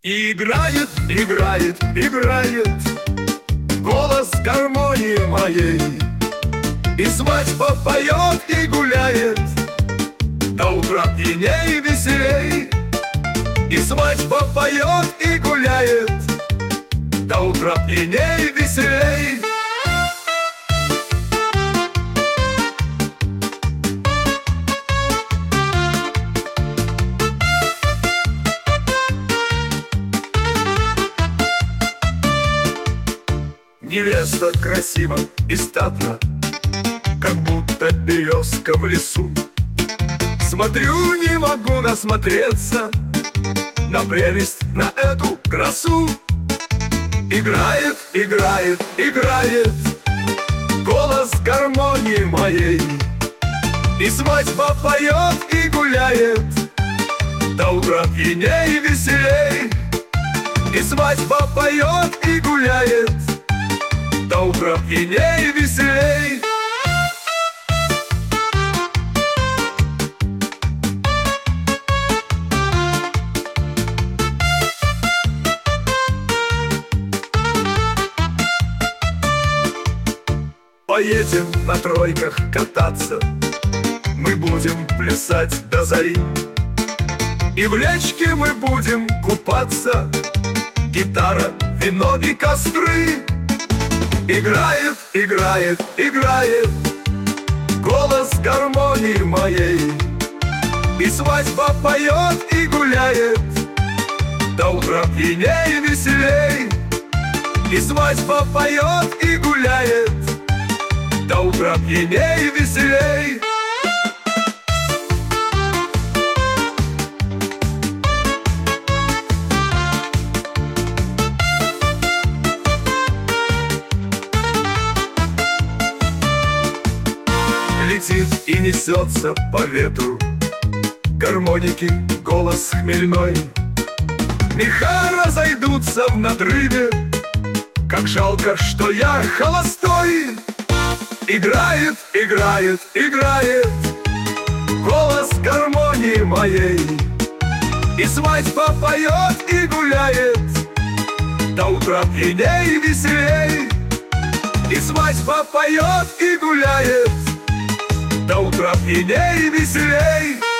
И играет, играет, играет голос гармонии моей. И свадьба поет и гуляет до утра пьяней и веселей. И свадьба поет и гуляет до утра пьяней и веселей. Невеста красива и статна, как будто березка в лесу. Смотрю, не могу насмотреться на прелесть, на эту красу. Играет, играет, играет голос гармонии моей. И свадьба поет и гуляет до утра пьяней и веселей. И свадьба поет и гуляет до утра пьяней и веселей. Поедем на тройках кататься, мы будем плясать до зари. И в речке мы будем купаться, гитара, вино и костры. Играет, играет, играет голос гармонии моей. И свадьба поет и гуляет до утра пьяней и веселей. И свадьба поет и гуляет до утра пьяней и веселей. Летит и несется по ветру гармоники голос хмельной. Меха разойдутся в надрыве, как жалко, что я холостой. Играет, играет, играет голос гармонии моей. И свадьба поет и гуляет до утра пьяней и веселей. И свадьба поет и гуляет до утра пьяней и веселей.